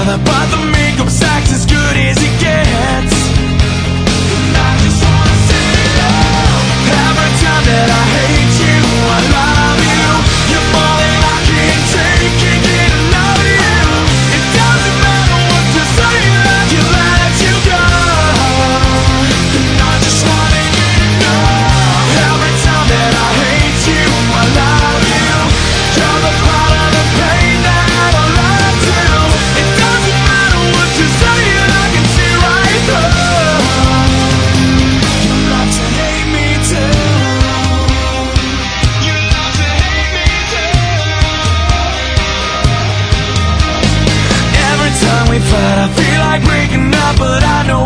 together, but the makeup's act as good as it gets. And I just wanna say every time that I hate you, I love you. You're more than I can take, can't get enough of you. It doesn't matter what to say, I can let you go. And I just wanna get to know every time that I hate you, I love you. You're the part of the pain that I don't love to. It doesn't matter what you say, I can see right through. You love to hate me too. You love to hate me too. Every time we fight, I feel like breaking up, but I know